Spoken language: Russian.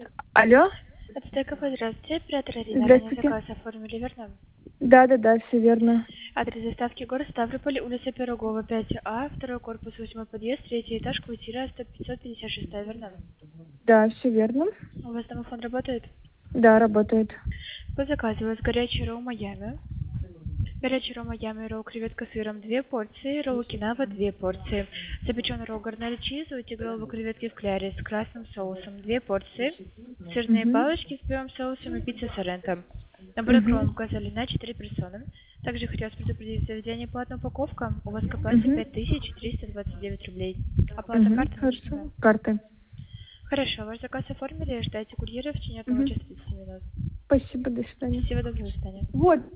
Алло? Это кафе, здравствуйте, оператор Арина. Ранее Здравствуйте. заказ оформили, верно? Да, все верно. Адрес доставки город Ставрополь, улица Пирогова, 5А, второй корпус, 8 подъезд, третий этаж, квартира 556, верно? Да, все верно. У вас домофон работает? Да, работает. По заказу у вас горячий ролл Майами. Горячий ролл Майами, ролл креветка с сыром 2 порции, ролл кинава 2 порции. Запеченный ролл гарнель чиз, утигровые креветки в кляре с красным соусом 2 порции. Сырные Угу. палочки с белым соусом и пицца соренто. Набор Угу. кром указали на 4 персоны. Также хотелось предупредить заведение платная упаковка. У вас к оплате Угу. 5329 рублей. Оплата Угу. карты наличными. Хорошо. Карты. Хорошо, ваш заказ оформили, ждайте курьера в течение 1 Угу. часа 30 минут. Спасибо, до свидания. Всего доброго, до свидания. Вот.